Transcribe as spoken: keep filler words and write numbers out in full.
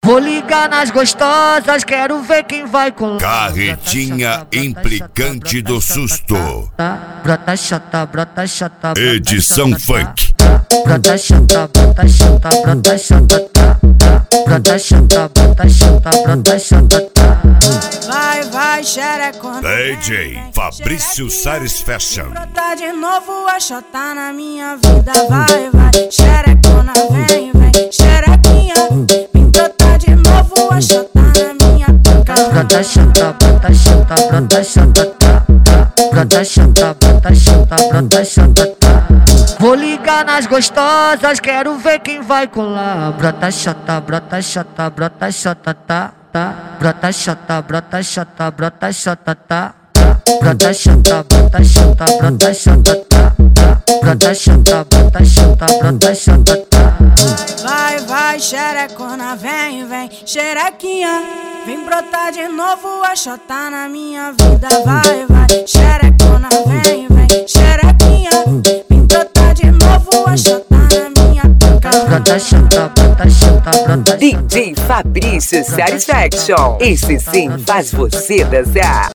Vou ligar nas gostosas, quero ver quem vai colar. Carretinha implicante do susto. Brota chata, brota chata, Edição funk. brota chata, brota chata, brota chata, brota chata, brota chata, brota chata. Vai, vai, xerecona. D J Fabrício Sares Fashion. Brota de novo a chota na minha vida. Vai, vai, xerecona, vem, vem, xerequinha. Vem brotar de novo a chota na minha boca. Brota chata, brota chata, brota chata, brota chata, brota chata, brota chata. Vou ligar nas gostosas, quero ver quem vai colar. Brota chata, brota chata, brota chata, tá, tá. Brota chata, brota chata, brota chata, tá. Brota chata, brota chata, brota chata, tá. Brota chata, brota chata, brota chata, tá. Vai, vai, xerecona, vem, vem, xerequinha. Vem brotar de novo a chota na minha vida. Vai, vai, xerecona, vem, vem, xerequinha. Vem brotar de novo a chota na minha boca. Brota chata, brota chata, brota chata. D J Fabrício Sares Fashion. Esse sim faz você dançar.